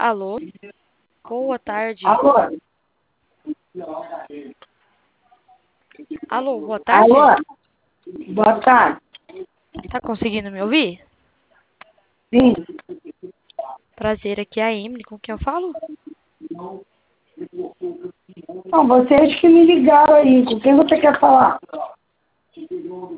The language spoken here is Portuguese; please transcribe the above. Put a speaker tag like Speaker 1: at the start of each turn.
Speaker 1: Alô? Boa tarde.
Speaker 2: Alô?
Speaker 1: Alô, boa tarde.
Speaker 2: Alô? Boa tarde.
Speaker 1: Tá conseguindo me ouvir?
Speaker 2: Sim.
Speaker 1: Prazer, aqui é a Emily. Com quem eu falo?
Speaker 2: Não, vocês que me ligaram aí. Com quem você quer falar?